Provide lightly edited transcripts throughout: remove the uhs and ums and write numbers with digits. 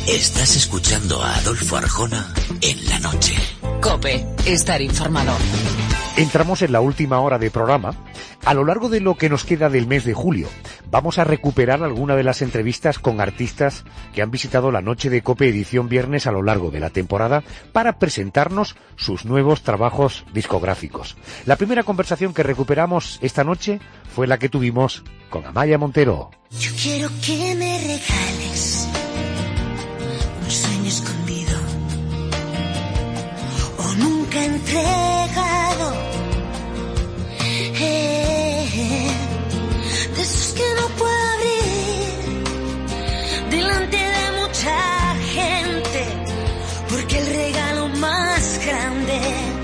Estás escuchando a Adolfo Arjona en la noche. COPE, estar informado. Entramos en la última hora de programa. A lo largo de lo que nos queda del mes de julio, vamos a recuperar alguna de las entrevistas con artistas que han visitado la noche de COPE edición viernes a lo largo de la temporada para presentarnos sus nuevos trabajos discográficos. La primera conversación que recuperamos esta noche fue la que tuvimos con Amaya Montero. Yo quiero que me regales un sueño escondido o nunca entregado. De esos que no puedo abrir delante de mucha gente, porque el regalo más grande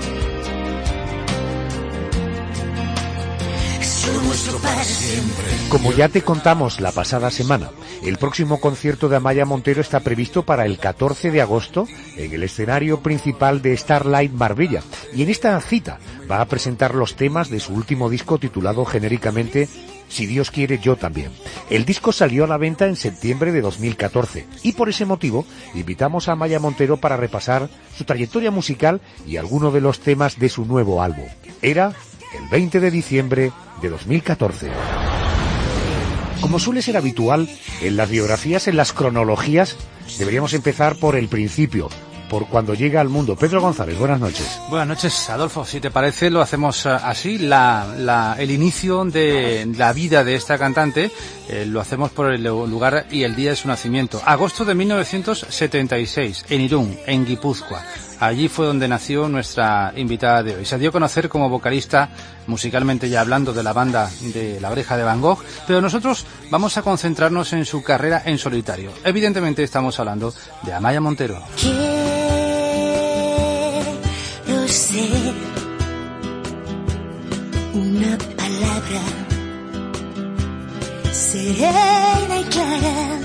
es lo nuestro para siempre. Como ya te contamos la pasada semana, el próximo concierto de Amaya Montero está previsto para el 14 de agosto en el escenario principal de Starlight Marbella, y en esta cita va a presentar los temas de su último disco titulado genéricamente Si Dios quiere, yo también. El disco salió a la venta en septiembre de 2014 y por ese motivo invitamos a Amaya Montero para repasar su trayectoria musical y algunos de los temas de su nuevo álbum. Era el 20 de diciembre de 2014. Como suele ser habitual en las biografías, en las cronologías, deberíamos empezar por el principio, por cuando llega al mundo. Pedro González, buenas noches. Buenas noches, Adolfo. Si te parece, lo hacemos así. El inicio de la vida de esta cantante lo hacemos por el lugar y el día de su nacimiento. Agosto de 1976, en Irún, en Guipúzcoa. Allí fue donde nació nuestra invitada de hoy. Se dio a conocer como vocalista, musicalmente ya hablando, de la banda de La Oreja de Van Gogh, pero nosotros vamos a concentrarnos en su carrera en solitario. Evidentemente estamos hablando de Amaya Montero. Quiero ser una palabra serena y clara.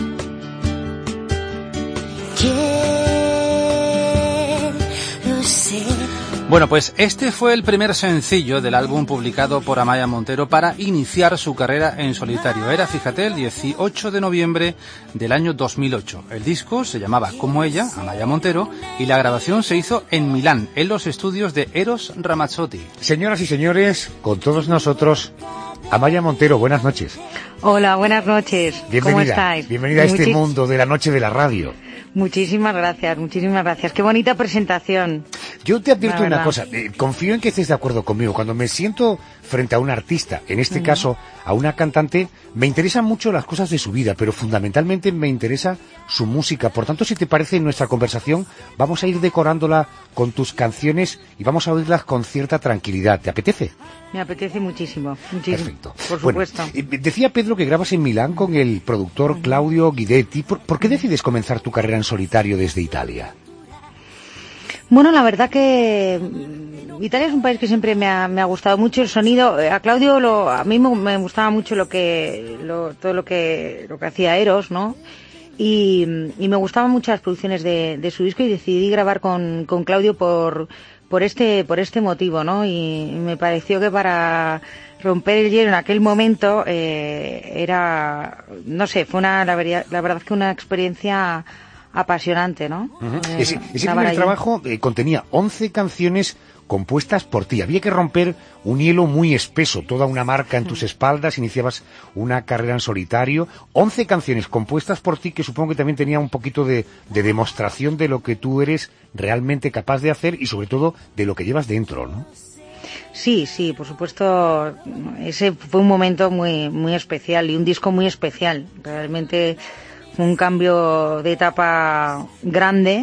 Bueno, pues este fue el primer sencillo del álbum publicado por Amaya Montero para iniciar su carrera en solitario. Era, fíjate, el 18 de noviembre del año 2008. El disco se llamaba como ella, Amaya Montero, y la grabación se hizo en Milán, en los estudios de Eros Ramazzotti. Señoras y señores, con todos nosotros, Amaya Montero, buenas noches. Hola, buenas noches. Bienvenida, ¿Cómo estáis? Bienvenida a este mundo de la noche de la radio. Muchísimas gracias, muchísimas gracias. Qué bonita presentación. Yo te advierto una cosa, confío en que estés de acuerdo conmigo. Cuando me siento frente a un artista, en este caso a una cantante, me interesan mucho las cosas de su vida, pero fundamentalmente me interesa su música. Por tanto, si te parece, en nuestra conversación vamos a ir decorándola con tus canciones y vamos a oírlas con cierta tranquilidad. ¿Te apetece? Me apetece muchísimo, muchísimo. Perfecto. Por supuesto. Bueno, decía Pedro que grabas en Milán con el productor Claudio Guidetti. ¿Por qué decides comenzar tu carrera en solitario desde Italia? Bueno, la verdad que Italia es un país que siempre me ha gustado mucho el sonido. A Claudio a mí me gustaba mucho todo lo que hacía Eros, ¿no? Y me gustaban mucho las producciones de su disco y decidí grabar con Claudio por este motivo, ¿no? Y me pareció que para romper el hielo en aquel momento era, no sé, fue la verdad que una experiencia apasionante, ¿no? Uh-huh. Ese primer trabajo contenía 11 canciones compuestas por ti. Había que romper un hielo muy espeso, toda una marca en tus espaldas, iniciabas una carrera en solitario. 11 canciones compuestas por ti, que supongo que también tenía un poquito de demostración de lo que tú eres realmente capaz de hacer y sobre todo de lo que llevas dentro, ¿no? Sí, por supuesto. Ese fue un momento muy, muy especial y un disco muy especial. Realmente fue un cambio de etapa grande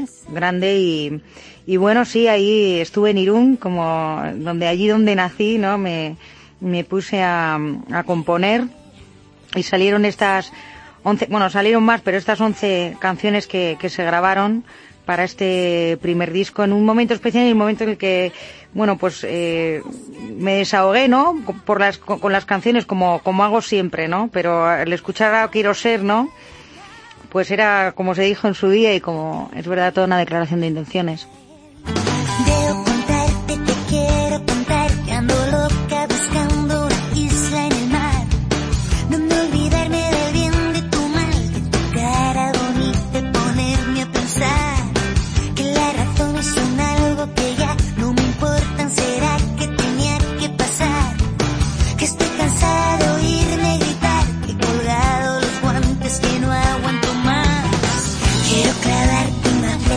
y bueno, sí, ahí estuve en Irún, allí donde nací, ¿no? Me puse a componer y salieron estas 11, bueno, salieron más, pero estas 11 canciones que se grabaron para este primer disco en un momento especial, en el momento en el que, bueno, pues me desahogué, ¿no? Con las canciones como hago siempre, ¿no? Pero al escuchar a Quiero Ser, ¿no? Pues era como se dijo en su día y como es verdad toda una declaración de intenciones. Debo contarte, te quiero contar que ando loca buscando una isla en el mar, donde olvidarme del bien de tu mal, de tu cara bonita, ponerme a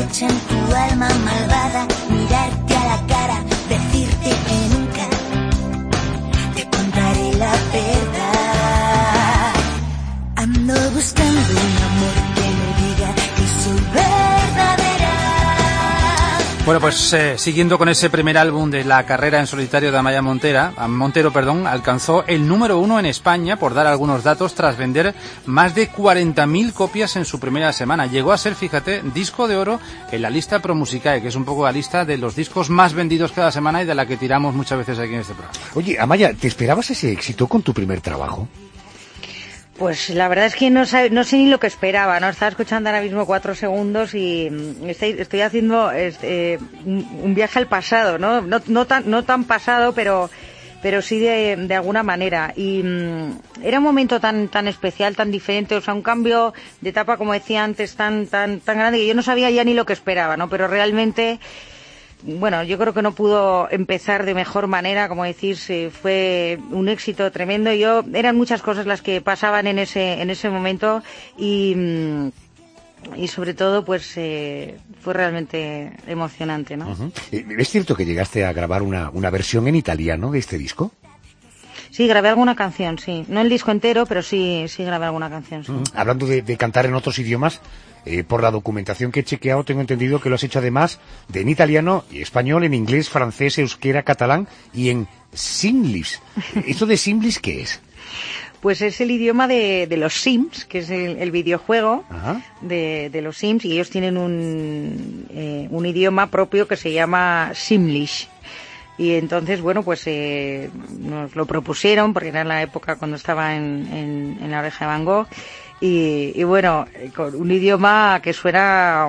noche en tu alma malvada, mirarte a la cara, decirte que nunca te contaré la verdad. Ando buscando un amor que me diga que soy verdadera. Bueno, pues siguiendo con ese primer álbum de la carrera en solitario de Amaya Montero, alcanzó el número 1 en España, por dar algunos datos, tras vender más de 40.000 copias en su primera semana. Llegó a ser, fíjate, disco de oro en la lista ProMusicae, que es un poco la lista de los discos más vendidos cada semana y de la que tiramos muchas veces aquí en este programa. Oye, Amaya, ¿te esperabas ese éxito con tu primer trabajo? Pues la verdad es que no sé ni lo que esperaba, ¿no? Estaba escuchando ahora mismo 4 segundos y estoy haciendo un viaje al pasado, ¿no? No tan pasado, pero sí de alguna manera. Y era un momento tan especial, tan diferente, o sea, un cambio de etapa, como decía antes, tan grande que yo no sabía ya ni lo que esperaba, ¿no? Pero realmente, bueno, yo creo que no pudo empezar de mejor manera, como decís, fue un éxito tremendo. Eran muchas cosas las que pasaban en ese momento y sobre todo, pues, fue realmente emocionante, ¿no? Uh-huh. ¿Es cierto que llegaste a grabar una versión en italiano de este disco? Sí, grabé alguna canción, sí. No el disco entero, pero sí grabé alguna canción, sí. Hablando de cantar en otros idiomas, por la documentación que he chequeado, tengo entendido que lo has hecho además en italiano y español, en inglés, francés, euskera, catalán y en simlish. ¿Esto de simlish qué es? Pues es el idioma de los Sims, que es el videojuego de los Sims, y ellos tienen un idioma propio que se llama Simlish. Y entonces, bueno, pues nos lo propusieron, porque era en la época cuando estaba en La Oreja de Van Gogh, y bueno, con un idioma que suena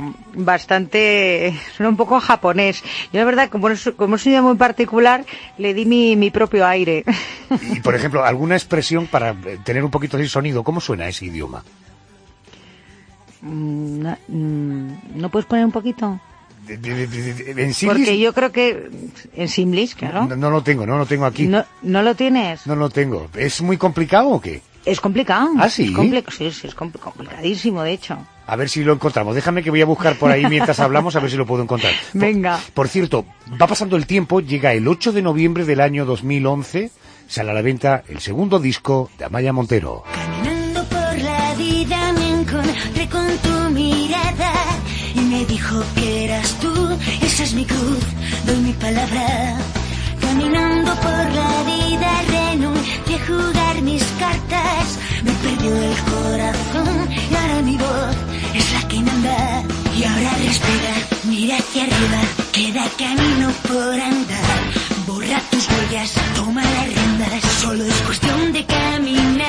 un poco japonés. Yo la verdad, como es un idioma muy particular, le di mi propio aire. Y por ejemplo, alguna expresión para tener un poquito de sonido, ¿cómo suena ese idioma? ¿No puedes poner un poquito? ¿En Simlish? Porque yo creo que en Simlish, claro. No lo tengo aquí. ¿No lo tienes? No lo tengo. ¿Es muy complicado o qué? Es complicado. ¿Ah, sí? Sí, es complicadísimo, de hecho. A ver si lo encontramos. Déjame que voy a buscar por ahí mientras hablamos, a ver si lo puedo encontrar. Venga. Por cierto, va pasando el tiempo, llega el 8 de noviembre del año 2011, sale a la venta el segundo disco de Amaya Montero. Caminando por la vida me encontré con tu mirada y me dijo que eras tú, esa es mi cruz, doy mi palabra. Caminando por la vida renuncié a jugar mis cartas, me perdió el corazón y ahora mi voz es la que manda. Y ahora respira, mira hacia arriba, queda camino por andar. Borra tus huellas, toma las riendas, solo es cuestión de caminar.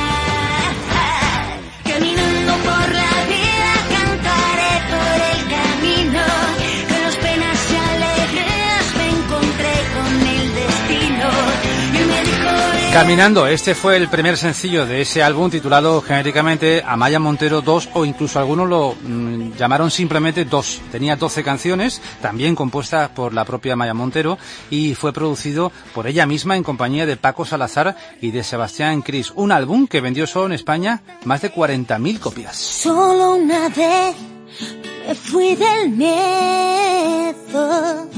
Caminando por la vida cantaré por el camino, con las penas y alegrías me encontré con el destino. Y me dijo... Caminando, este fue el primer sencillo de ese álbum titulado genéricamente Amaya Montero 2, o incluso algunos lo llamaron simplemente 2. Tenía 12 canciones, también compuestas por la propia Amaya Montero, y fue producido por ella misma en compañía de Paco Salazar y de Sebastián Cris. Un álbum que vendió solo en España más de 40.000 copias. Solo una vez me fui del miedo,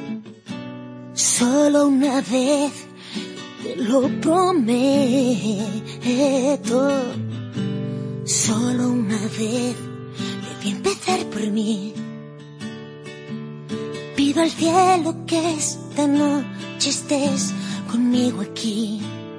solo una vez, te lo prometo. Solo una vez debí empezar por mí. Pido al cielo que esta noche estés conmigo aquí.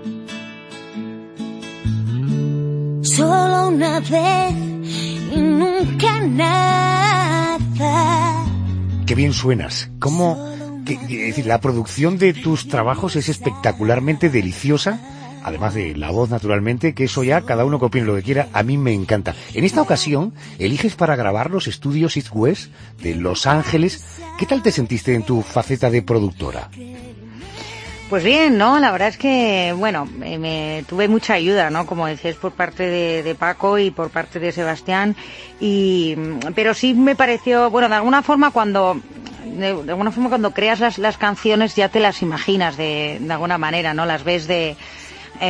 Solo una vez y nunca nada. Qué bien suenas. ¿Cómo? Es decir, la producción de tus trabajos es espectacularmente deliciosa, además de la voz, naturalmente, que eso ya cada uno que opine lo que quiera, a mí me encanta. En esta ocasión, eliges para grabar los estudios East West de Los Ángeles. ¿Qué tal te sentiste en tu faceta de productora? Pues bien, ¿no? La verdad es que, bueno, me tuve mucha ayuda, ¿no? Como decías, por parte de Paco y por parte de Sebastián, pero sí me pareció, bueno, de alguna forma cuando creas las canciones ya te las imaginas de alguna manera, ¿no? Las ves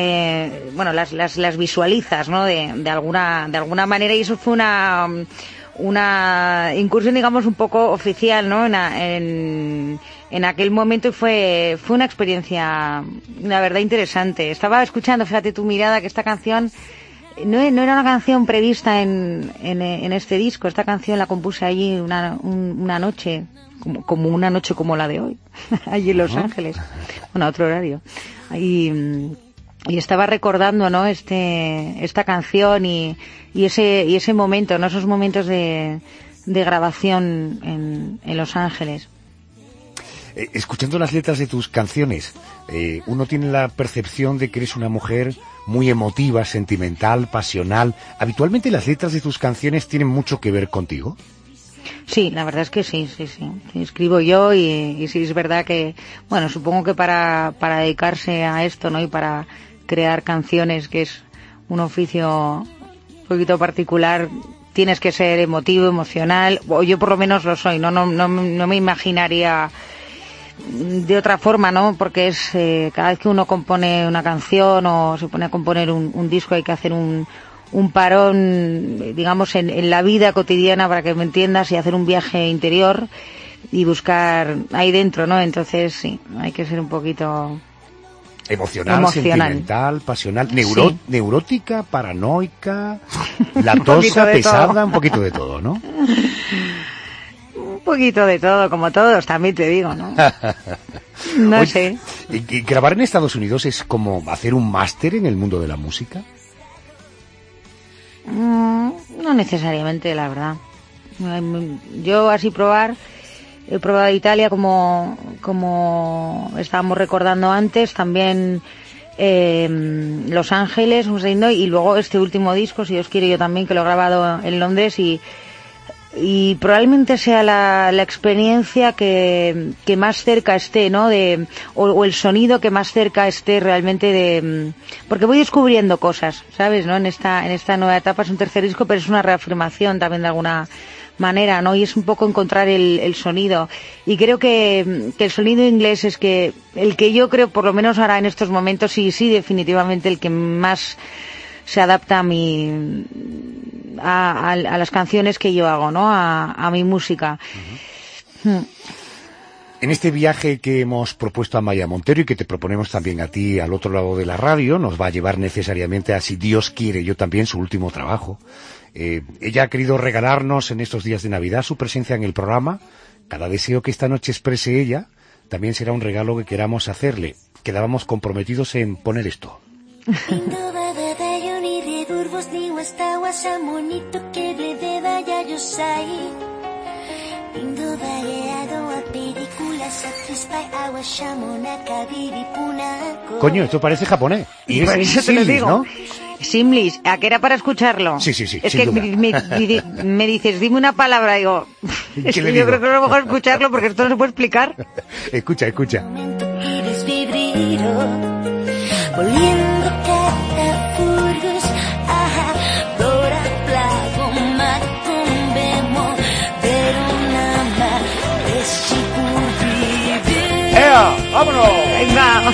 las visualizas, ¿no? De alguna manera, y eso fue una incursión, digamos, un poco oficial, ¿no? En aquel momento, y fue una experiencia, la verdad, interesante. Estaba escuchando, fíjate tu mirada, que esta canción no era una canción prevista en este disco. Esta canción la compuse allí una noche, como una noche como la de hoy, allí en Los Ángeles, a otro horario. Y estaba recordando, ¿no? Esta canción y ese momento, ¿no? Esos momentos de grabación en Los Ángeles. Escuchando las letras de tus canciones, uno tiene la percepción de que eres una mujer muy emotiva, sentimental, pasional. ¿Habitualmente las letras de tus canciones tienen mucho que ver contigo? Sí, la verdad es que sí. Escribo yo y sí es verdad que, bueno, supongo que para dedicarse a esto, ¿no? Y para crear canciones, que es un oficio un poquito particular, tienes que ser emotivo, emocional, o yo por lo menos lo soy, no me imaginaría de otra forma, ¿no? Porque es cada vez que uno compone una canción o se pone a componer un disco, hay que hacer un parón, digamos, en la vida cotidiana, para que me entiendas, y hacer un viaje interior y buscar ahí dentro, ¿no? Entonces sí, hay que ser un poquito emocional, sentimental, pasional, neurótica, paranoica, latosa, pesada, un poquito de todo, ¿no? Un poquito de todo, como todos, también te digo, ¿no? No sé. ¿Y grabar en Estados Unidos es como hacer un máster en el mundo de la música? No necesariamente, la verdad. Yo así he probado Italia como estábamos recordando antes, también Los Ángeles, y luego este último disco, si Dios quiere, yo también, que lo he grabado en Londres, y probablemente sea la experiencia que más cerca esté, ¿no? O el sonido que más cerca esté realmente porque voy descubriendo cosas, ¿sabes? ¿No? En esta nueva etapa es un tercer disco, pero es una reafirmación también de alguna manera, ¿no? Y es un poco encontrar el sonido. Y creo que el sonido inglés es el que yo creo, por lo menos ahora en estos momentos, sí, definitivamente el que más se adapta a las canciones que yo hago, ¿no? A mi música. Uh-huh. En este viaje que hemos propuesto a Amaya Montero y que te proponemos también a ti al otro lado de la radio, nos va a llevar necesariamente a, si Dios quiere, yo también, su último trabajo. Ella ha querido regalarnos en estos días de Navidad su presencia en el programa. Cada deseo que esta noche exprese ella también será un regalo que queramos hacerle. Quedábamos comprometidos en poner esto. Coño, esto parece japonés. Y por eso te lo digo, ¿no? Simlish, ¿a qué era para escucharlo? Sí. Es que me dices, dime una palabra, digo, es que yo creo que es lo mejor escucharlo, porque esto no se puede explicar. Escucha. ¡Ea! ¡Vámonos! ¡Venga!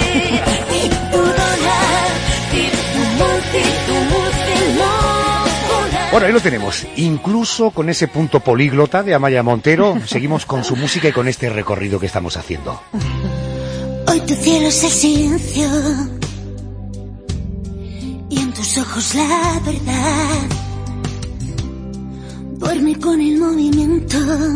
Bueno, ahí lo tenemos. Incluso con ese punto políglota de Amaya Montero, seguimos con su música y con este recorrido que estamos haciendo. Hoy tu cielo es el silencio y en tus ojos la verdad. Duerme con el movimiento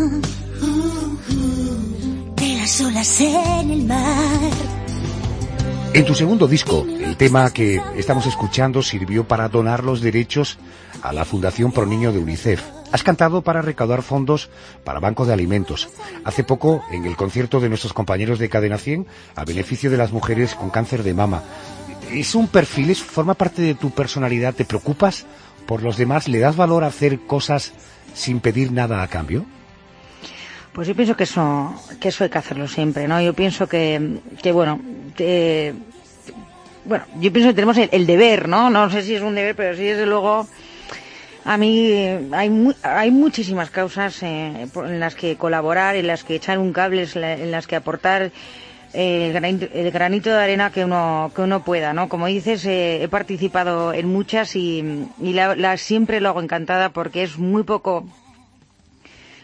de las olas en el mar. En tu segundo disco, el tema que estamos escuchando sirvió para donar los derechos a la Fundación Pro Niño de UNICEF. Has cantado para recaudar fondos para bancos de alimentos. Hace poco, en el concierto de nuestros compañeros de Cadena 100, a beneficio de las mujeres con cáncer de mama. ¿Es un perfil, forma parte de tu personalidad? ¿Te preocupas por los demás? ¿Le das valor a hacer cosas sin pedir nada a cambio? Pues yo pienso que eso hay que hacerlo siempre, ¿no? Yo pienso que yo pienso que tenemos el deber, ¿no? No sé si es un deber, pero sí, desde luego, a mí hay muchísimas causas en las que colaborar, en las que echar un cable, en las que aportar el granito de arena que uno pueda, ¿no? Como dices, he participado en muchas y siempre lo hago encantada, porque es muy poco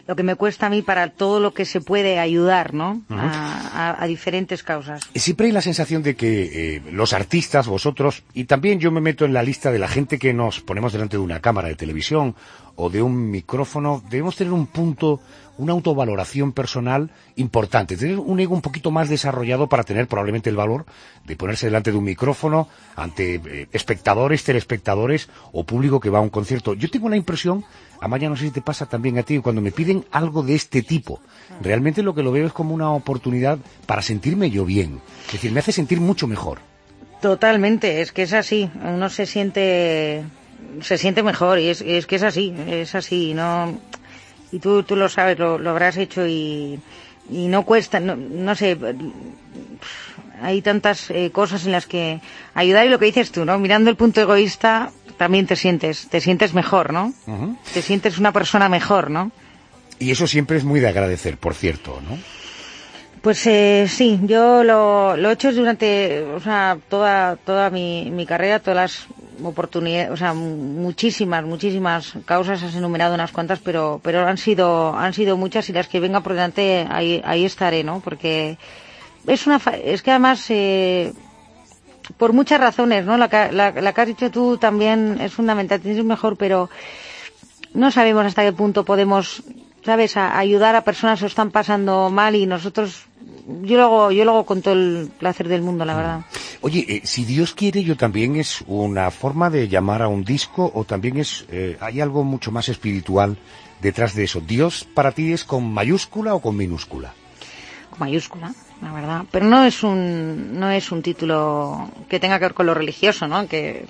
lo que me cuesta a mí para todo lo que se puede ayudar, ¿no? Uh-huh. A diferentes causas. Siempre hay la sensación de que los artistas, vosotros, y también yo me meto en la lista de la gente que nos ponemos delante de una cámara de televisión o de un micrófono, debemos tener un punto, una autovaloración personal importante, tener un ego un poquito más desarrollado para tener probablemente el valor de ponerse delante de un micrófono ante espectadores, telespectadores o público que va a un concierto. Yo tengo la impresión, Amaya, no sé si te pasa también a ti, cuando me piden algo de este tipo, realmente lo que lo veo es como una oportunidad para sentirme yo bien. Es decir, me hace sentir mucho mejor. Totalmente, es que es así. Uno se siente mejor y es que es así, ¿no? Y tú lo sabes, lo habrás hecho y no cuesta, no sé, hay tantas cosas en las que ayudar, y lo que dices tú, ¿no? Mirando el punto egoísta, también te sientes mejor, ¿no? Uh-huh. Te sientes una persona mejor, ¿no? Y eso siempre es muy de agradecer, por cierto, ¿no? Pues sí, yo lo he hecho durante, o sea, toda mi carrera, todas las oportunidades, o sea, muchísimas causas, has enumerado unas cuantas, pero han sido muchas, y las que vengan por delante ahí estaré, ¿no? Porque es que además por muchas razones, ¿no? La que has dicho tú también es fundamental, tienes mejor, pero no sabemos hasta qué punto podemos, ¿sabes?, a ayudar a personas que lo están pasando mal, y nosotros, yo lo hago con todo el placer del mundo, la verdad. Oye, si Dios quiere, yo también es una forma de llamar a un disco, o también hay algo mucho más espiritual detrás de eso. ¿Dios para ti es con mayúscula o con minúscula? Con mayúscula, la verdad. Pero no es un título que tenga que ver con lo religioso, ¿no? Que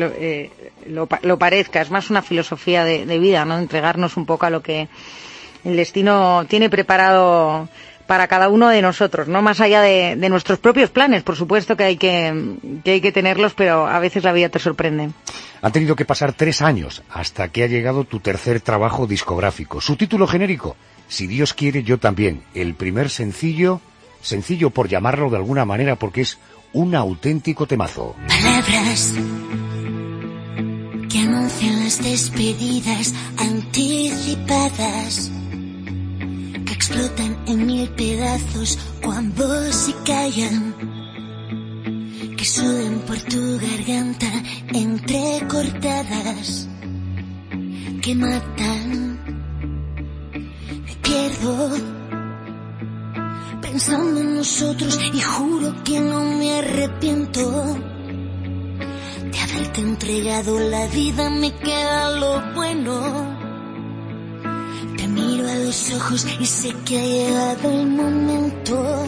lo parezca. Es más una filosofía de vida, ¿no? Entregarnos un poco a lo que el destino tiene preparado para cada uno de nosotros, ¿no? Más allá de nuestros propios planes, por supuesto que hay que tenerlos, pero a veces la vida te sorprende. Han tenido que pasar 3 años hasta que ha llegado tu tercer trabajo discográfico. Su título genérico, Si Dios quiere, yo también. El primer sencillo por llamarlo de alguna manera, porque es un auténtico temazo. Palabras que anuncian las despedidas anticipadas, que explotan en 1000 pedazos cuando se callan, que suben por tu garganta entrecortadas, que matan. Me pierdo pensando en nosotros y juro que no me arrepiento de haberte entregado la vida. Me queda lo bueno. Te miro a los ojos y sé que ha llegado el momento,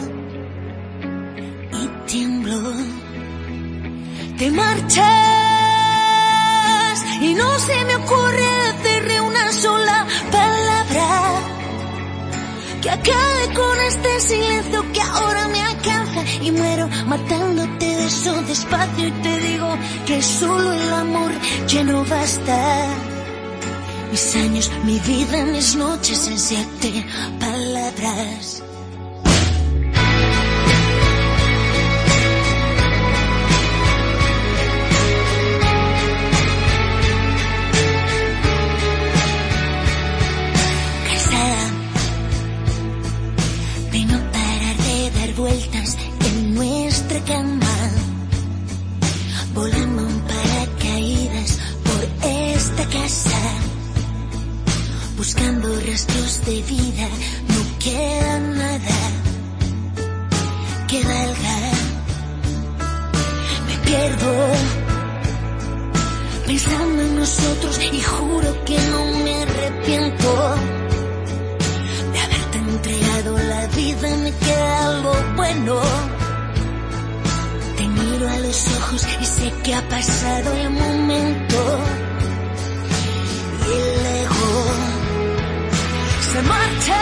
y tiemblo. Te marchas y no se me ocurre decirle una sola palabra que acabe con este silencio que ahora me alcanza, y muero matándote de eso despacio, y te digo que solo el amor ya no basta. Mis años, mi vida, mis noches en 7 palabras. Cansada de no parar de dar vueltas en nuestra cama, volando en paracaídas por esta casa, buscando rastros de vida. No queda nada que valga. Me pierdo pensando en nosotros y juro que no me arrepiento de haberte entregado la vida. Me queda lo bueno. Te miro a los ojos y sé que ha pasado el momento, y el ego se marcha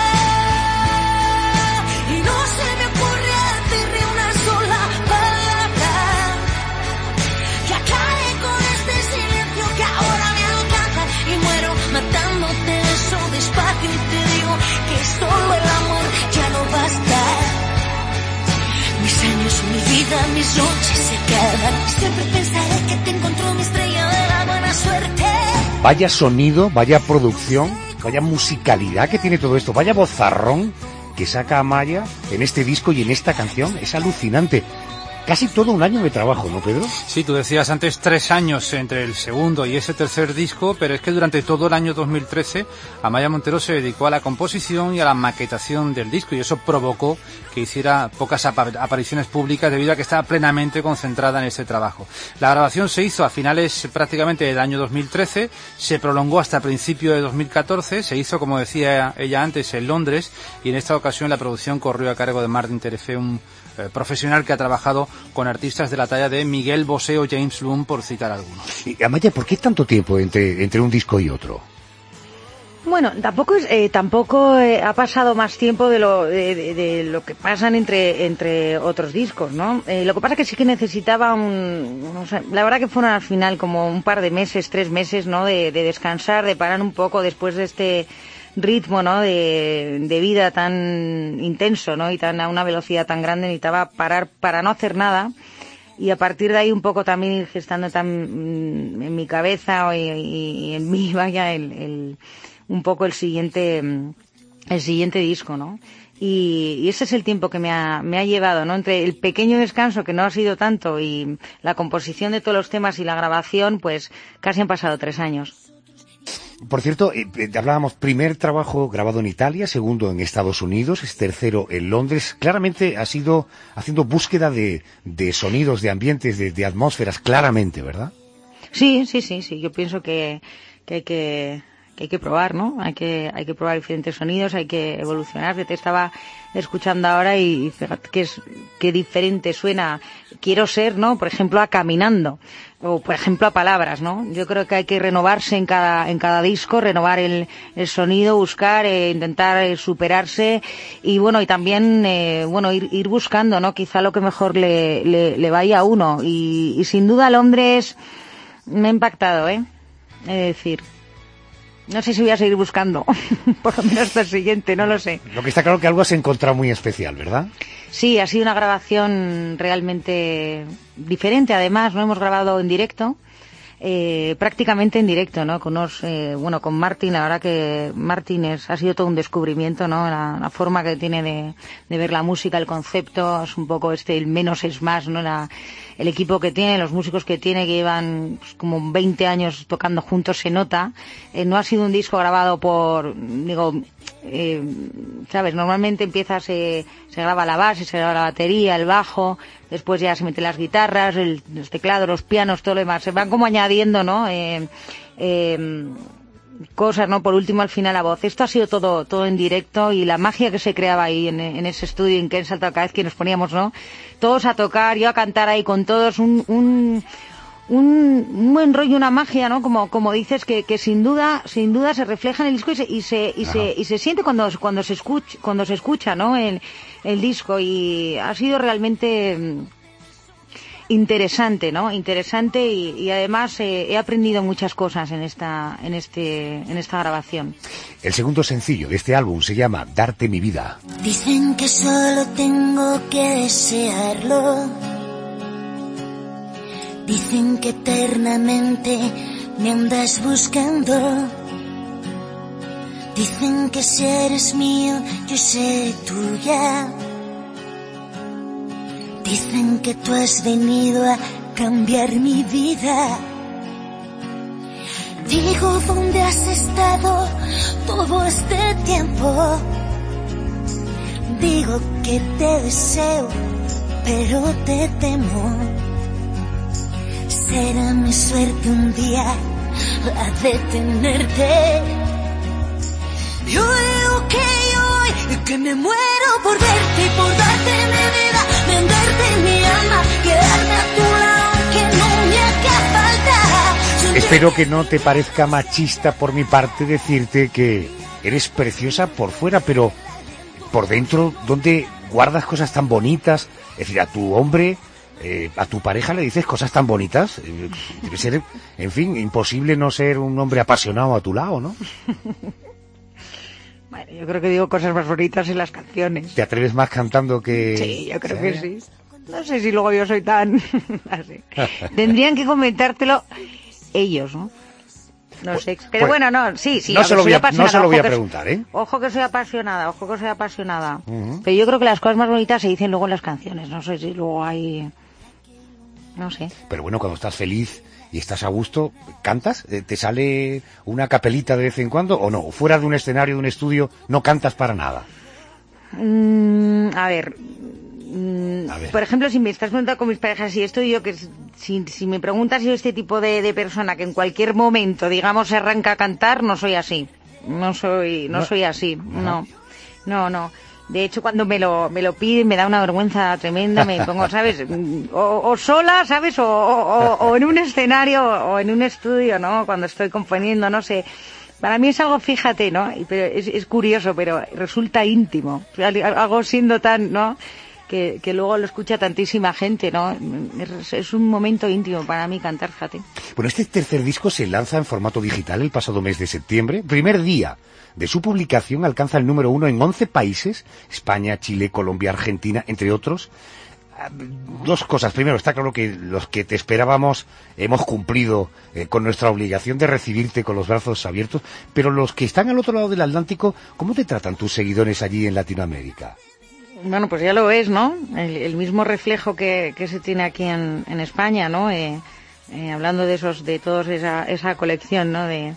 y no se me ocurre decirle una sola palabra que acabe con este silencio que ahora me alcanza, y muero matándote de eso despacio, y te digo que solo el amor ya no basta. Mis años, mi vida, mis noches se quedan. Siempre pensaré que te encontró mi estrella de la buena suerte. Vaya sonido, vaya producción. vaya musicalidad que tiene todo esto, vaya vozarrón que saca Amaya en este disco y en esta canción, es alucinante. Casi todo un año de trabajo, ¿no, Pedro? Sí, tú decías antes 3 años entre el segundo y ese tercer disco, pero es que durante todo el año 2013 Amaya Montero se dedicó a la composición y a la maquetación del disco, y eso provocó que hiciera pocas apariciones públicas debido a que estaba plenamente concentrada en este trabajo. La grabación se hizo a finales prácticamente del año 2013, se prolongó hasta principio de 2014, se hizo, como decía ella antes, en Londres, y en esta ocasión la producción corrió a cargo de Martin Terefé, un profesional que ha trabajado con artistas de la talla de Miguel Bosé o James Blunt, por citar algunos. Y, Amaya, ¿por qué tanto tiempo entre un disco y otro? Bueno, tampoco ha pasado más tiempo de lo que pasan entre otros discos, ¿no? Lo que pasa es que sí que necesitaba la verdad que fueron al final como un par de meses, 3 meses, ¿no? De descansar, de parar un poco después de este ritmo, ¿no? De vida tan intenso, ¿no? Y a una velocidad tan grande, necesitaba parar para no hacer nada, y a partir de ahí un poco también ir gestando en mi cabeza y en mí, vaya, un poco el siguiente disco, ¿no? Y ese es el tiempo que me ha llevado, ¿no? Entre el pequeño descanso, que no ha sido tanto, y la composición de todos los temas y la grabación, pues casi han pasado 3 años. Por cierto, hablábamos, primer trabajo grabado en Italia, segundo en Estados Unidos, es tercero en Londres. Claramente ha sido haciendo búsqueda de sonidos, de ambientes, de atmósferas, claramente, ¿verdad? Sí. Yo pienso que hay que probar, ¿no? Hay que probar diferentes sonidos, hay que evolucionar. Te estaba escuchando ahora y fíjate qué diferente suena Quiero ser, ¿no? Por ejemplo, a Caminando, o por ejemplo a Palabras, ¿no? Yo creo que hay que renovarse en cada disco, renovar el sonido, buscar, intentar superarse, y bueno, y también ir buscando, ¿no? Quizá lo que mejor le vaya a uno, y sin duda Londres me ha impactado, Es decir, no sé si voy a seguir buscando, por lo menos hasta el siguiente, no lo sé. Lo que está claro que algo has encontrado muy especial, ¿verdad? Sí, ha sido una grabación realmente diferente. Además, no hemos grabado en directo, prácticamente en directo, ¿no? Con Martin, la verdad que Martin ha sido todo un descubrimiento, ¿no? La forma que tiene de ver la música, el concepto, es un poco el menos es más, ¿no? El equipo que tiene, los músicos que tiene, que llevan como 20 años tocando juntos, se nota. No ha sido un disco grabado ¿sabes? Normalmente se graba la base, se graba la batería, el bajo, después ya se meten las guitarras, los teclados, los pianos, todo lo demás. Se van como añadiendo, ¿no? Cosas, ¿no? Por último, al final, la voz. Esto ha sido todo en directo, y la magia que se creaba ahí en ese estudio en Kensal, cada vez que nos poníamos, ¿no? Todos a tocar, yo a cantar ahí con todos, un buen rollo, una magia, ¿no? Como dices, que sin duda se refleja en el disco y se siente cuando se escucha, ¿no? El disco, y ha sido realmente interesante, ¿no? Interesante, y además he aprendido muchas cosas en esta grabación. El segundo sencillo de este álbum se llama Darte mi vida. Dicen que solo tengo que desearlo. Dicen que eternamente me andas buscando. Dicen que si eres mío, yo seré tuya. Dicen que tú has venido a cambiar mi vida. Digo, ¿dónde has estado todo este tiempo? Digo que te deseo, pero te temo. Será mi suerte un día a detenerte. Yo digo que me muero por verte y por darte mi vida, venderte mi alma, quedarme a tu lado, que no me haga falta. Espero que no te parezca machista por mi parte decirte que eres preciosa por fuera, pero por dentro, ¿dónde guardas cosas tan bonitas? Es decir, a tu hombre, a tu pareja le dices cosas tan bonitas. Debe ser, en fin, imposible no ser un hombre apasionado a tu lado, ¿no? Bueno, yo creo que digo cosas más bonitas en las canciones. ¿Te atreves más cantando que...? Sí, yo creo que sí. No sé si luego yo soy tan... así. Tendrían que comentártelo ellos, ¿no? No sé, pero bueno, no, sí. No se lo voy a preguntar, ¿eh? Ojo que soy apasionada. Pero yo creo que las cosas más bonitas se dicen luego en las canciones, no sé si luego hay... No sé. Pero bueno, cuando estás feliz y estás a gusto, ¿cantas? ¿Te sale una capelita de vez en cuando o no? Fuera de un escenario, de un estudio, no cantas para nada. A ver, por ejemplo, si me estás preguntando con mis parejas y esto, yo que si me preguntas si este tipo de persona que en cualquier momento, digamos, se arranca a cantar, no soy así. No soy así. No. De hecho, cuando me lo piden me da una vergüenza tremenda, me pongo, ¿sabes? O sola, ¿sabes? O en un escenario o en un estudio, ¿no? Cuando estoy componiendo, no sé. Para mí es algo, fíjate, ¿no? Pero es curioso, pero resulta íntimo. Algo siendo tan, ¿no? Que luego lo escucha tantísima gente, ¿no? Es un momento íntimo para mí cantar, fíjate. Bueno, este tercer disco se lanza en formato digital el pasado mes de septiembre. Primer día de su publicación alcanza el número 1 en 11 países, España, Chile, Colombia, Argentina, entre otros. Dos cosas. Primero, está claro que los que te esperábamos hemos cumplido con nuestra obligación de recibirte con los brazos abiertos, pero los que están al otro lado del Atlántico, ¿cómo te tratan tus seguidores allí en Latinoamérica? Bueno, pues ya lo es, ¿no? El mismo reflejo que se tiene aquí en España, ¿no? Hablando de todos esa colección, ¿no? De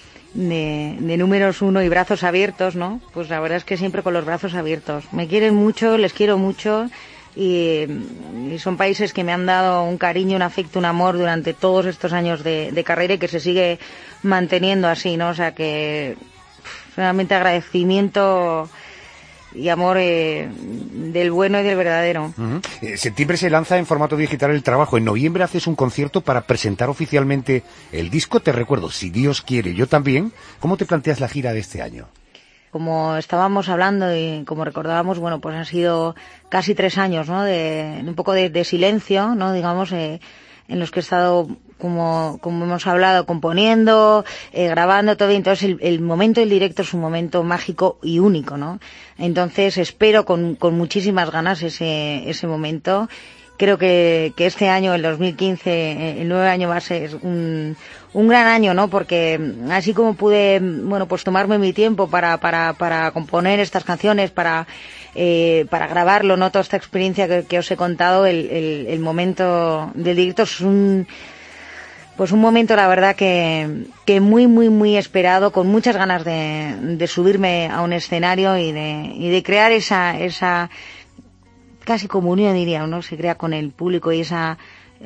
números 1 y brazos abiertos, ¿no? Pues la verdad es que siempre con los brazos abiertos. Me quieren mucho, les quiero mucho y son países que me han dado un cariño, un afecto, un amor durante todos estos años de carrera y que se sigue manteniendo así, ¿no? O sea que realmente agradecimiento y amor del bueno y del verdadero. En septiembre se lanza en formato digital el trabajo. En noviembre haces un concierto para presentar oficialmente el disco. Te recuerdo, si Dios quiere, yo también. ¿Cómo te planteas la gira de este año? Como estábamos hablando y como recordábamos, bueno, pues han sido casi 3 años, ¿no? De un poco de silencio, ¿no? Digamos, en los que he estado, como hemos hablado, componiendo, grabando todo, y entonces el momento del directo es un momento mágico y único, ¿no? Entonces espero con muchísimas ganas ese momento. Creo que este año, el 2015, el nuevo año va a ser un gran año, ¿no? Porque así como pude, bueno, pues tomarme mi tiempo para componer estas canciones, para grabarlo, ¿no? Toda esta experiencia que os he contado, el momento del directo es un momento, la verdad, que muy esperado, con muchas ganas de subirme a un escenario y de crear esa casi comunión, diría, ¿no? Se crea con el público y esa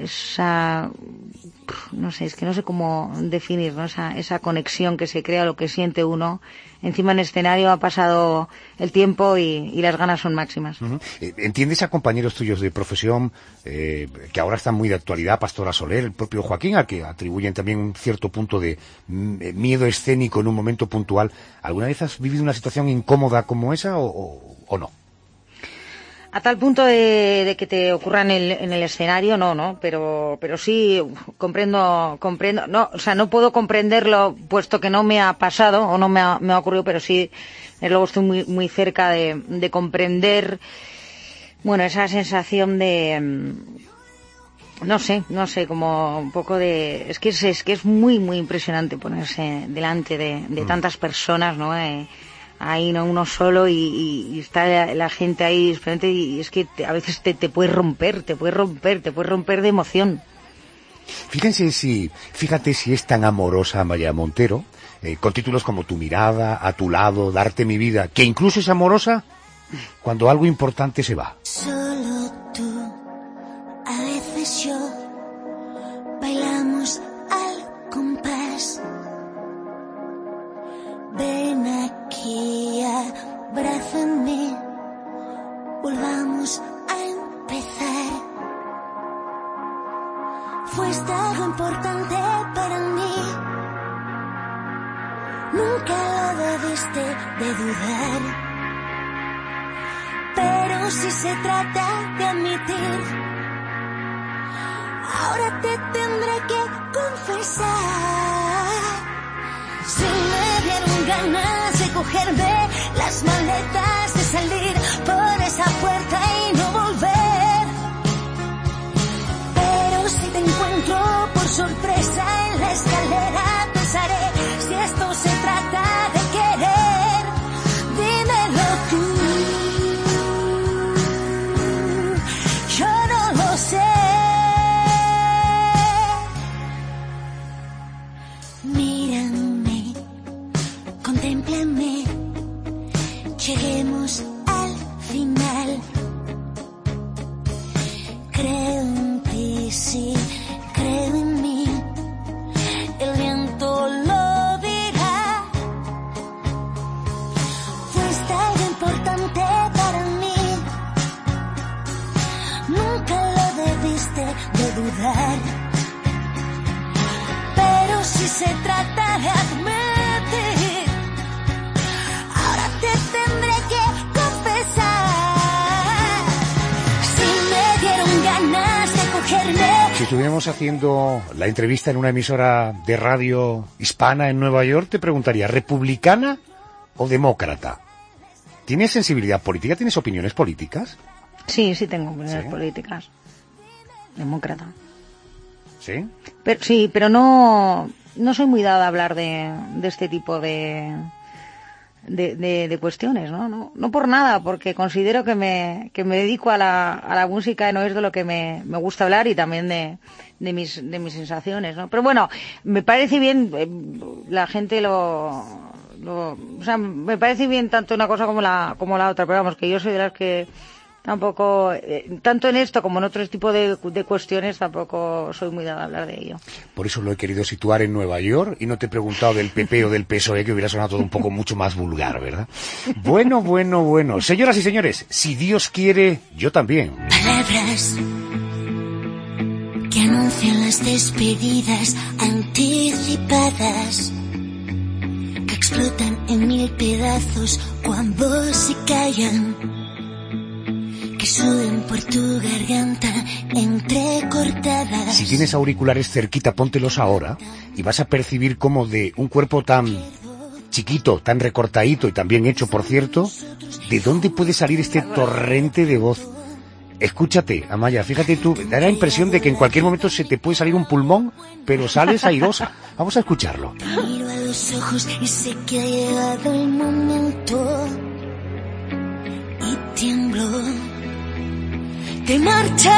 no sé, es que no sé cómo definir, ¿no? Esa conexión que se crea, lo que siente uno. Encima en escenario ha pasado el tiempo y las ganas son máximas. ¿Entiendes a compañeros tuyos de profesión que ahora están muy de actualidad, Pastora Soler, el propio Joaquín, a que atribuyen también un cierto punto de miedo escénico en un momento puntual? ¿Alguna vez has vivido una situación incómoda como esa o no? A tal punto de que te ocurra en el escenario, no, pero sí comprendo, no, o sea, no puedo comprenderlo puesto que no me ha pasado o no me ha ocurrido, pero sí, desde luego estoy muy cerca de comprender, bueno, esa sensación de, no sé, como un poco de, es que es muy impresionante ponerse delante de tantas personas, ¿no? Ahí no uno solo y está la gente ahí diferente y es que a veces te puedes romper de emoción. Fíjate si es tan amorosa Amaia Montero, con títulos como Tu mirada, A tu lado, Darte mi vida, que incluso es amorosa cuando algo importante se va. Solo tú, a veces yo, bailamos al compás. Ven aquí, abrázame, volvamos a empezar. Fuiste algo importante para mí, nunca lo debiste de dudar. Pero si se trata de admitir, ahora te tendré que confesar. Si me dieron ganas de cogerme las maletas, de salir por esa puerta y no volver. Pero si te encuentro por sorpresa en la escalera, pensaré contémplame, lleguemos al final. Creo en ti, sí, creo en mí, el viento lo dirá. Fuiste algo importante para mí, nunca lo debiste de dudar. Pero si se trata de admitir, ahora te tendré que confesar. Si me dieron ganas de cogerme. Si estuviéramos haciendo la entrevista en una emisora de radio hispana en Nueva York, te preguntaría, ¿republicana o demócrata? ¿Tienes sensibilidad política? ¿Tienes opiniones políticas? Sí, tengo opiniones ¿Sí? políticas. Demócrata. ¿Sí? Pero no soy muy dada a hablar de este tipo de cuestiones, ¿no? No por nada, porque considero que me dedico a la música, no es de lo que me gusta hablar, y también de mis sensaciones, ¿no? Pero bueno, me parece bien, la gente o sea, me parece bien tanto una cosa como la otra, pero vamos, que yo soy de las que tampoco, tanto en esto como en otros tipos de cuestiones, tampoco soy muy dada a hablar de ello. Por eso lo he querido situar en Nueva York y no te he preguntado del PP o del PSOE, que hubiera sonado todo un poco mucho más vulgar, ¿verdad? Bueno. Señoras y señores, si Dios quiere, yo también. Palabras que anuncian las despedidas anticipadas, que explotan en 1000 pedazos cuando se callan, que suben por tu garganta entrecortadas. Si tienes auriculares cerquita, póntelos ahora y vas a percibir cómo de un cuerpo tan chiquito, tan recortadito y tan bien hecho, por cierto, ¿de dónde puede salir este torrente de voz? Escúchate, Amaya, fíjate tú, da la impresión de que en cualquier momento se te puede salir un pulmón, pero sales airosa. Vamos a escucharlo. Te miro a los ojos y sé que ha llegado el momento y tiemblo. Te marchas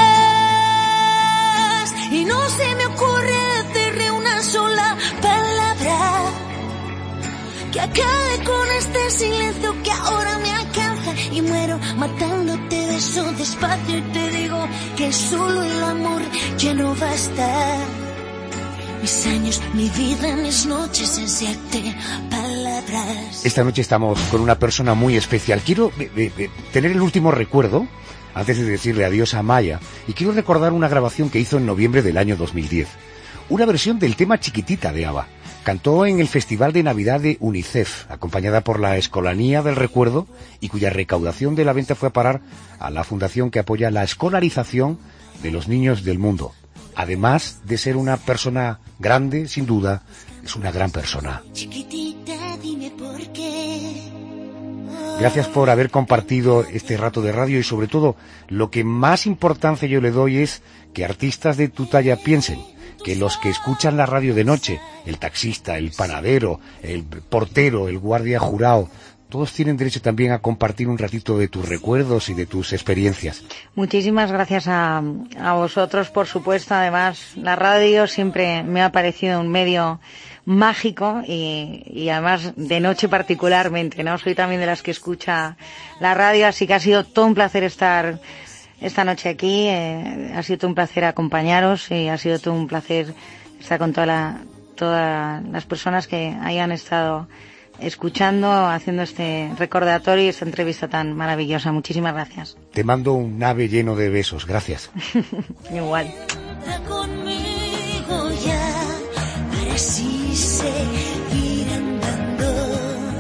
y no se me ocurre decirle una sola palabra que acabe con este silencio que ahora me alcanza, y muero matándote, beso despacio y te digo que solo el amor ya no basta. Mis años, mi vida, mis noches en 7 palabras. Esta noche estamos con una persona muy especial. Quiero tener el último recuerdo antes de decirle adiós a Amaya, y quiero recordar una grabación que hizo en noviembre del año 2010. Una versión del tema Chiquitita de ABBA. Cantó en el Festival de Navidad de UNICEF, acompañada por la Escolanía del Recuerdo, y cuya recaudación de la venta fue a parar a la fundación que apoya la escolarización de los niños del mundo. Además de ser una persona grande, sin duda, es una gran persona. Chiquitita, dime por qué. Gracias por haber compartido este rato de radio, y sobre todo, lo que más importancia yo le doy es que artistas de tu talla piensen que los que escuchan la radio de noche, el taxista, el panadero, el portero, el guardia jurado, todos tienen derecho también a compartir un ratito de tus recuerdos y de tus experiencias. Muchísimas gracias a vosotros, por supuesto. Además, la radio siempre me ha parecido un medio mágico y además de noche particularmente, ¿no? Soy también de las que escucha la radio, así que ha sido todo un placer estar esta noche aquí. Ha sido todo un placer acompañaros y ha sido todo un placer estar con todas las personas que hayan estado escuchando, haciendo este recordatorio y esta entrevista tan maravillosa. Muchísimas gracias. Te mando un ave lleno de besos. Gracias. Igual. Conmigo ya, para así seguir andando.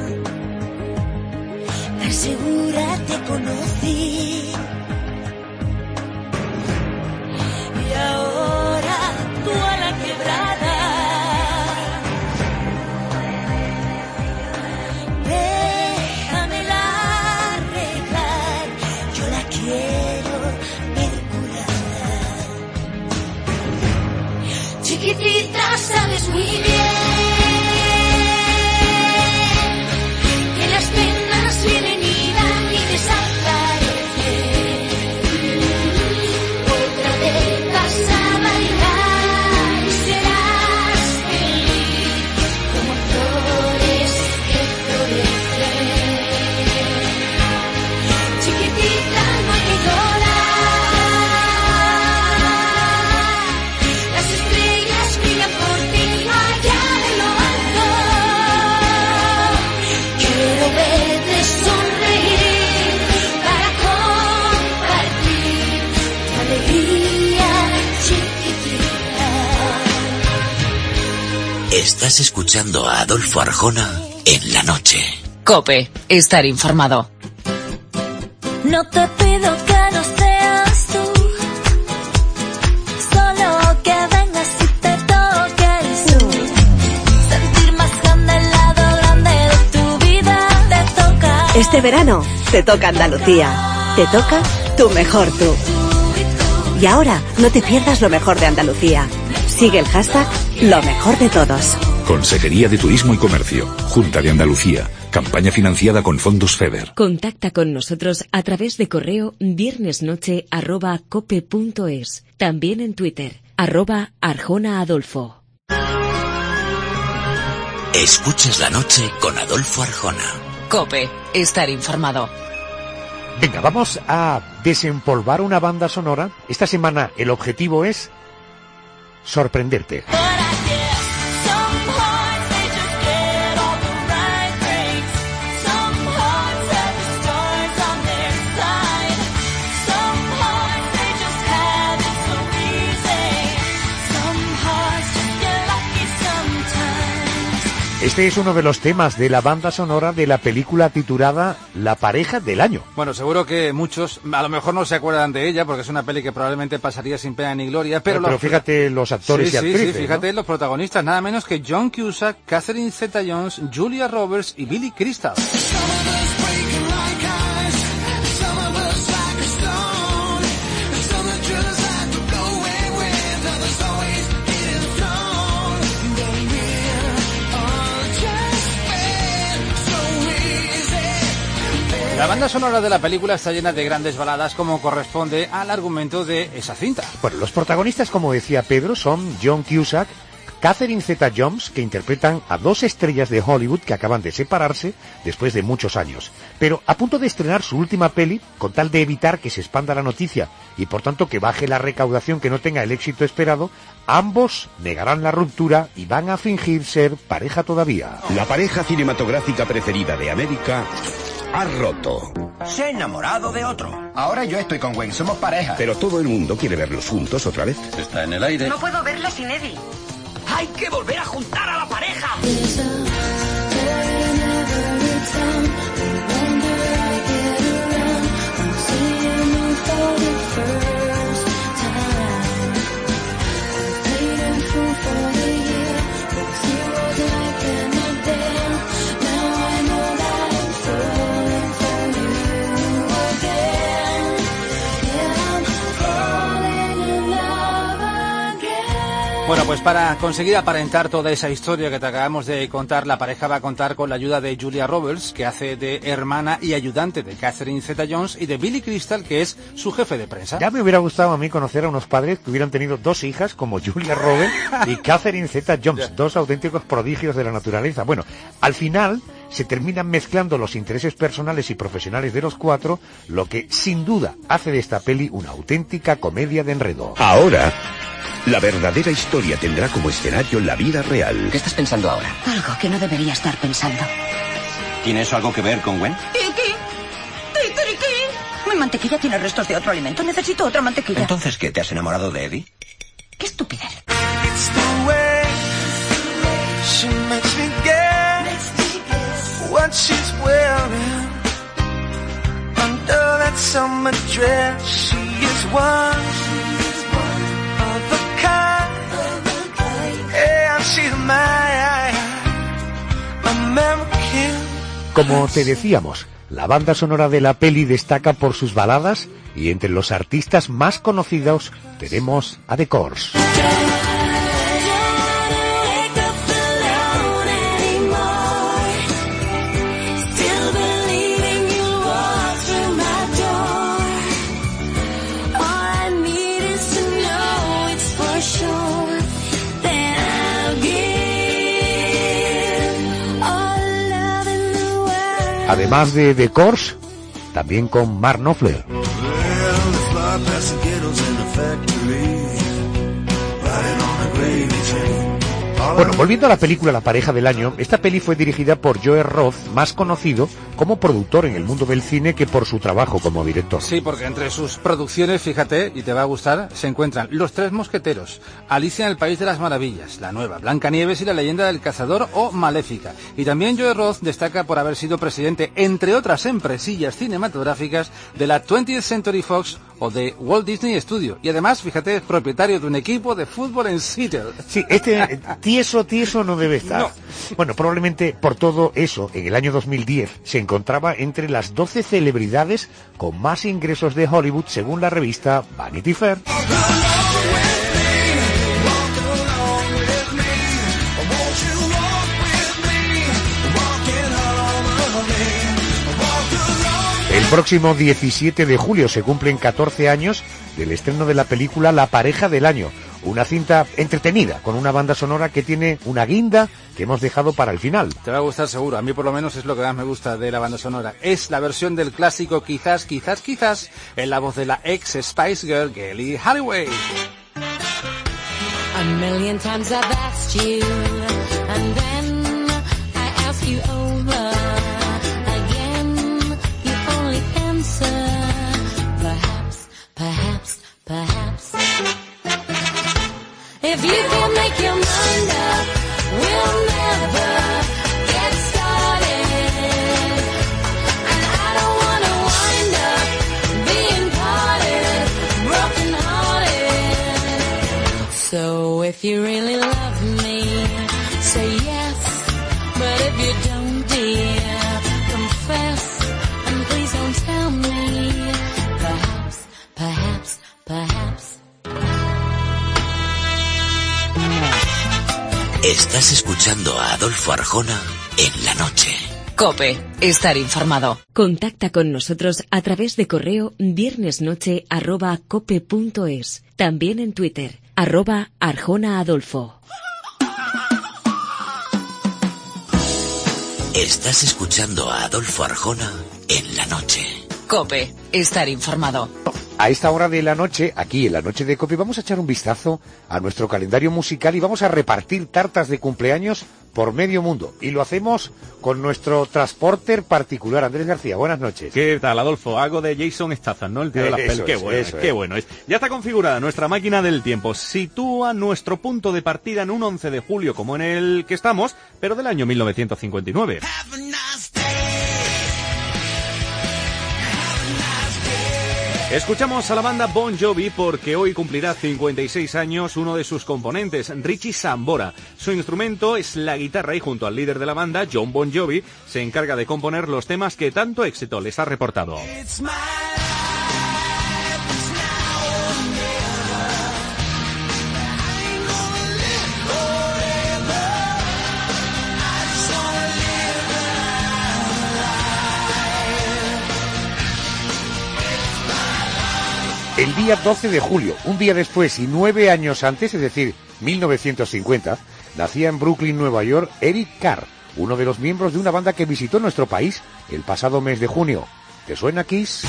Tan segura te conocí y ahora tú a la quebrada. Chiquitita, sabes muy bien que las penas vienen y van y desaparecen. Estás escuchando a Adolfo Arjona en la noche. COPE, estar informado. No te pido que no seas tú, solo que vengas y te toques tú. Sentir más grande el lado grande de tu vida. Te toca. Este verano te toca Andalucía. Te toca tu mejor tú. Y ahora no te pierdas lo mejor de Andalucía. Sigue el hashtag Lo Mejor de Todos. Consejería de Turismo y Comercio, Junta de Andalucía. Campaña financiada con fondos FEDER. Contacta con nosotros a través de correo viernesnoche@cope.es. También en Twitter, @ArjonaAdolfo. Escuchas la noche con Adolfo Arjona. COPE, estar informado. Venga, vamos a desempolvar una banda sonora. Esta semana el objetivo es sorprenderte. Este es uno de los temas de la banda sonora de la película titulada La pareja del año. Bueno, seguro que muchos, a lo mejor no se acuerdan de ella, porque es una peli que probablemente pasaría sin pena ni gloria, pero fíjate los actores y actrices. Sí, fíjate, ¿no? Los protagonistas, nada menos que John Cusack, Catherine Zeta-Jones, Julia Roberts y Billy Crystal. La banda sonora de la película está llena de grandes baladas, como corresponde al argumento de esa cinta. Bueno, los protagonistas, como decía Pedro, son John Cusack, Catherine Zeta-Jones, que interpretan a dos estrellas de Hollywood que acaban de separarse después de muchos años, pero a punto de estrenar su última peli, con tal de evitar que se expanda la noticia y por tanto que baje la recaudación, que no tenga el éxito esperado, ambos negarán la ruptura y van a fingir ser pareja todavía. La pareja cinematográfica preferida de América ha roto. Se ha enamorado de otro. Ahora yo estoy con Gwen, somos pareja. Pero todo el mundo quiere verlos juntos otra vez. Está en el aire. No puedo verla sin Eddie. ¡Hay que volver a juntar a la pareja! Bueno, pues para conseguir aparentar toda esa historia que te acabamos de contar, la pareja va a contar con la ayuda de Julia Roberts, que hace de hermana y ayudante de Catherine Zeta-Jones, y de Billy Crystal, que es su jefe de prensa. Ya me hubiera gustado a mí conocer a unos padres que hubieran tenido dos hijas como Julia Roberts y Catherine Zeta-Jones, dos auténticos prodigios de la naturaleza. Bueno, al final se terminan mezclando los intereses personales y profesionales de los cuatro, lo que sin duda hace de esta peli una auténtica comedia de enredo. Ahora, la verdadera historia tendrá como escenario la vida real. ¿Qué estás pensando ahora? Algo que no debería estar pensando. ¿Tiene eso algo que ver con Gwen? ¡Tiki! ¡Tiki! Mi mantequilla tiene restos de otro alimento. Necesito otra mantequilla. ¿Entonces qué? ¿Te has enamorado de Eddie? ¡Qué estupidez! Como te decíamos, la banda sonora de la peli destaca por sus baladas y entre los artistas más conocidos tenemos a The Corrs. Además de The Corrs, también con Mark Knopfler. Bueno, volviendo a la película La pareja del año, esta peli fue dirigida por Joe Roth, más conocido como productor en el mundo del cine que por su trabajo como director. Sí, porque entre sus producciones, fíjate, y te va a gustar, se encuentran Los Tres Mosqueteros, Alicia en el País de las Maravillas, la nueva Blancanieves y la Leyenda del Cazador o Maléfica. Y también Joe Roth destaca por haber sido presidente, entre otras empresillas cinematográficas, de la 20th Century Fox o de Walt Disney Studio. Y además, fíjate, es propietario de un equipo de fútbol en Seattle. Sí, este tieso no debe estar. No. Bueno, probablemente por todo eso, en el año 2010 se encontraba entre las 12 celebridades con más ingresos de Hollywood según la revista Vanity Fair. El próximo 17 de julio se cumplen 14 años del estreno de la película La pareja del año, una cinta entretenida con una banda sonora que tiene una guinda que hemos dejado para el final. Te va a gustar seguro, a mí por lo menos es lo que más me gusta de la banda sonora. Es la versión del clásico Quizás, en la voz de la ex Spice Girl, Gilly Halloway. A million times I've asked you, and then I ask you over again. You only answer, perhaps. If you can make your mind up, we'll never get started. And I don't wanna wind up being parted, broken hearted. So if you really love me, say yes. But if you don't, dear, confess. And please don't tell me. Perhaps. Estás escuchando a Adolfo Arjona en la noche. COPE, estar informado. Contacta con nosotros a través de correo viernesnoche@cope.es. También en Twitter, @ArjonaAdolfo. Estás escuchando a Adolfo Arjona en la noche. COPE, estar informado. A esta hora de la noche, aquí en la noche de COPE, vamos a echar un vistazo a nuestro calendario musical y vamos a repartir tartas de cumpleaños por medio mundo. Y lo hacemos con nuestro transporter particular, Andrés García. Buenas noches. ¿Qué tal, Adolfo? Algo de Jason Statham, ¿no? El tío de las pelis. Qué bueno es. Ya está configurada nuestra máquina del tiempo. Sitúa nuestro punto de partida en un 11 de julio, como en el que estamos, pero del año 1959. Escuchamos a la banda Bon Jovi porque hoy cumplirá 56 años uno de sus componentes, Richie Sambora. Su instrumento es la guitarra y junto al líder de la banda, John Bon Jovi, se encarga de componer los temas que tanto éxito les ha reportado. El día 12 de julio, un día después y 9 años antes, es decir, 1950, nacía en Brooklyn, Nueva York, Eric Carr, uno de los miembros de una banda que visitó nuestro país el pasado mes de junio. ¿Te suena Kiss?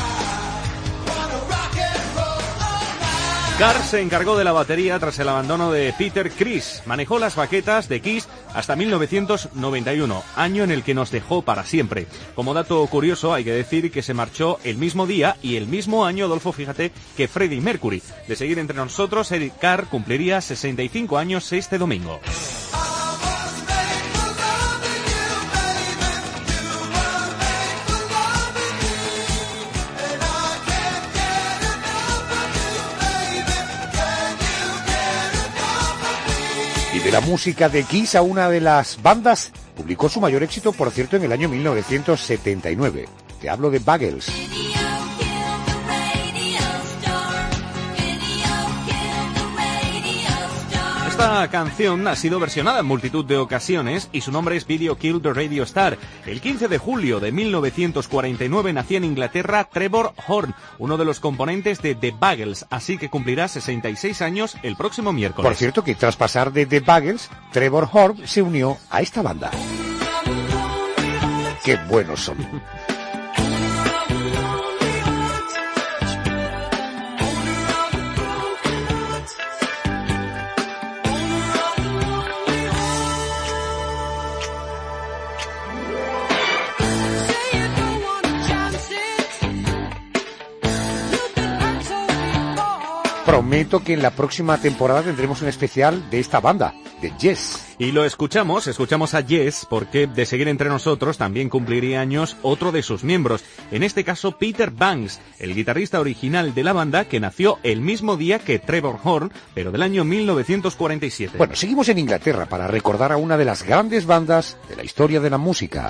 Carr se encargó de la batería tras el abandono de Peter Criss. Manejó las baquetas de Kiss hasta 1991, año en el que nos dejó para siempre. Como dato curioso, hay que decir que se marchó el mismo día y el mismo año, Adolfo, fíjate, que Freddie Mercury. De seguir entre nosotros, Eric Carr cumpliría 65 años este domingo. De la música de Kiss a una de las bandas, publicó su mayor éxito, por cierto, en el año 1979. Te hablo de Buggles. Esta canción ha sido versionada en multitud de ocasiones y su nombre es Video Kill the Radio Star. El 15 de julio de 1949 nacía en Inglaterra Trevor Horn, uno de los componentes de The Buggles, así que cumplirá 66 años el próximo miércoles. Por cierto que tras pasar de The Buggles, Trevor Horn se unió a esta banda. ¡Qué buenos son! prometo que en la próxima temporada tendremos un especial de esta banda, de Yes. Y lo escuchamos a Yes porque de seguir entre nosotros también cumpliría años otro de sus miembros, en este caso Peter Banks, el guitarrista original de la banda que nació el mismo día que Trevor Horn, pero del año 1947. Bueno, seguimos en Inglaterra para recordar a una de las grandes bandas de la historia de la música.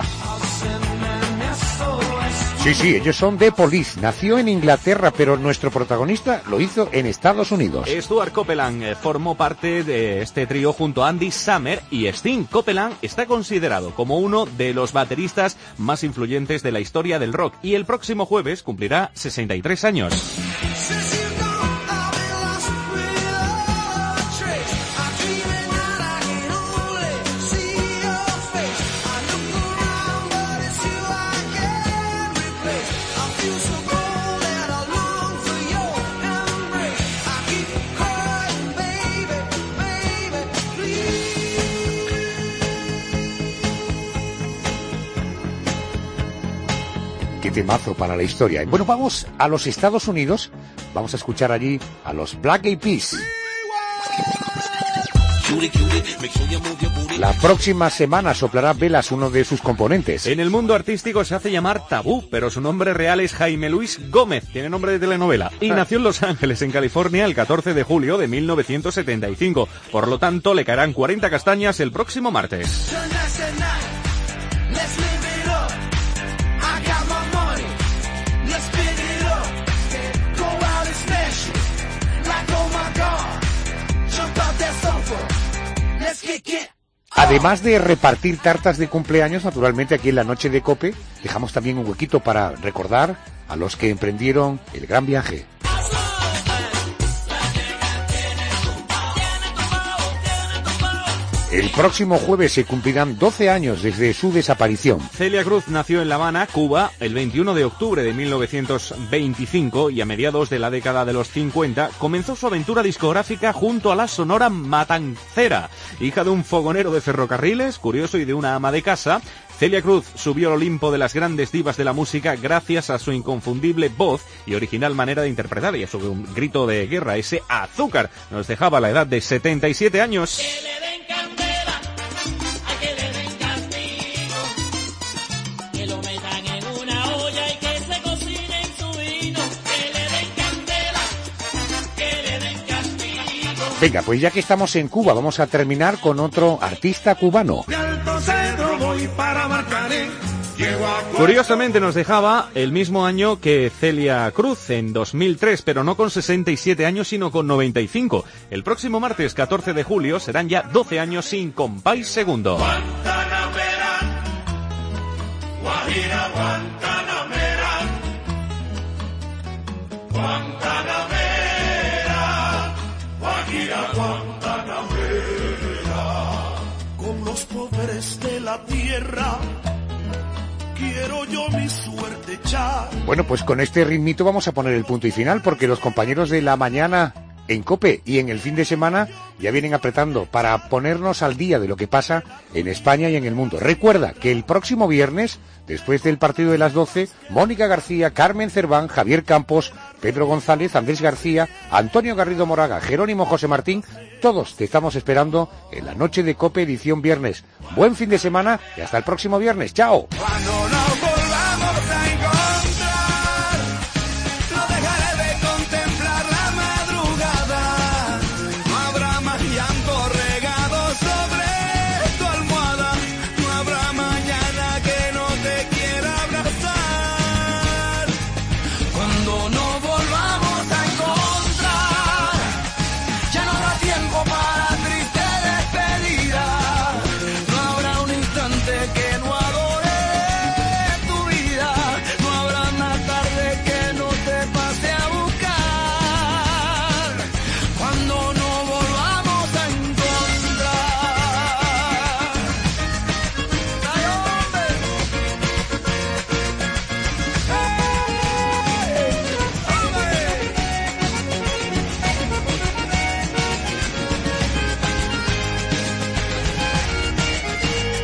Sí, ellos son The Police. Nació en Inglaterra, pero nuestro protagonista lo hizo en Estados Unidos. Stuart Copeland formó parte de este trío junto a Andy Summer y Sting. Copeland está considerado como uno de los bateristas más influyentes de la historia del rock y el próximo jueves cumplirá 63 años. Qué temazo para la historia. Bueno, vamos a los Estados Unidos. Vamos a escuchar allí a los Black Eyed Peas. La próxima semana soplará velas uno de sus componentes. En el mundo artístico se hace llamar Tabú, pero su nombre real es Jaime Luis Gómez, tiene nombre de telenovela, y nació en Los Ángeles, en California, el 14 de julio de 1975. Por lo tanto, le caerán 40 castañas el próximo martes. Además de repartir tartas de cumpleaños, naturalmente aquí en la noche de COPE dejamos también un huequito para recordar a los que emprendieron el gran viaje. El próximo jueves se cumplirán 12 años desde su desaparición. Celia Cruz nació en La Habana, Cuba, el 21 de octubre de 1925 y a mediados de la década de los 50 comenzó su aventura discográfica junto a la Sonora Matancera. Hija de un fogonero de ferrocarriles, curioso y de una ama de casa, Celia Cruz subió al Olimpo de las grandes divas de la música gracias a su inconfundible voz y original manera de interpretar y a su grito de guerra, ese azúcar. Nos dejaba a la edad de 77 años. Venga, pues ya que estamos en Cuba, vamos a terminar con otro artista cubano. Curiosamente nos dejaba el mismo año que Celia Cruz, en 2003, pero no con 67 años, sino con 95. El próximo martes 14 de julio serán ya 12 años sin compás segundo. Guajira, Guantanamera, Guantanamera, Guajira, Guantanamera. Con los pobres de la tierra quiero yo mi suerte echar. Bueno, pues con este ritmito vamos a poner el punto y final, porque los compañeros de la mañana en COPE y en el fin de semana ya vienen apretando para ponernos al día de lo que pasa en España y en el mundo. Recuerda que el próximo viernes, después del partido de las 12, Mónica García, Carmen Cerván, Javier Campos, Pedro González, Andrés García, Antonio Garrido Moraga, Jerónimo José Martín, todos te estamos esperando en la noche de COPE edición viernes. Buen fin de semana y hasta el próximo viernes. ¡Chao!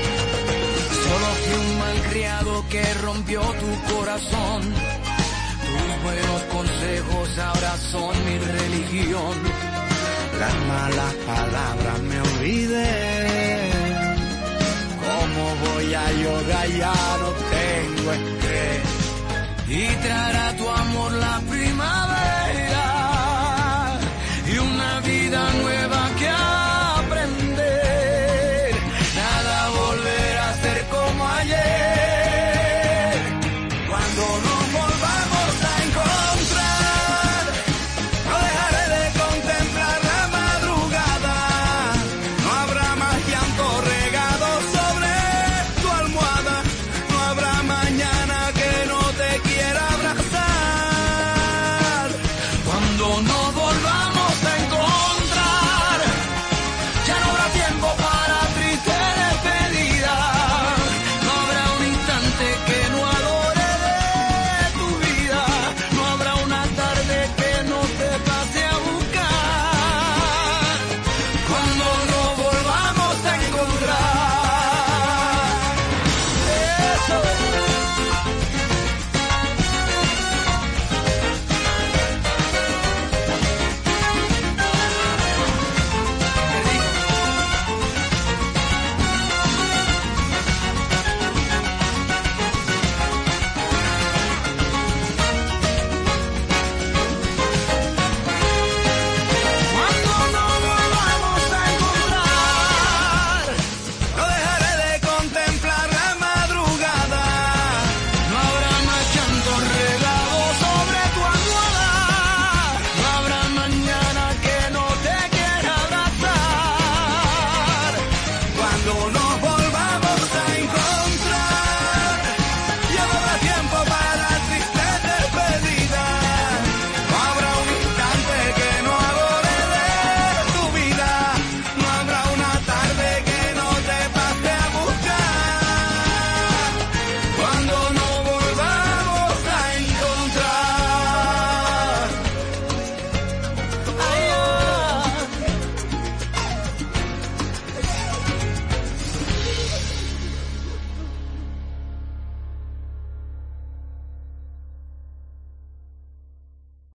Que rompió tu corazón, tu Tus buenos consejos ahora son mi religión. Las malas palabras me olvidé. ¿Cómo voy a yoga? Ya no tengo estrés. Y traerá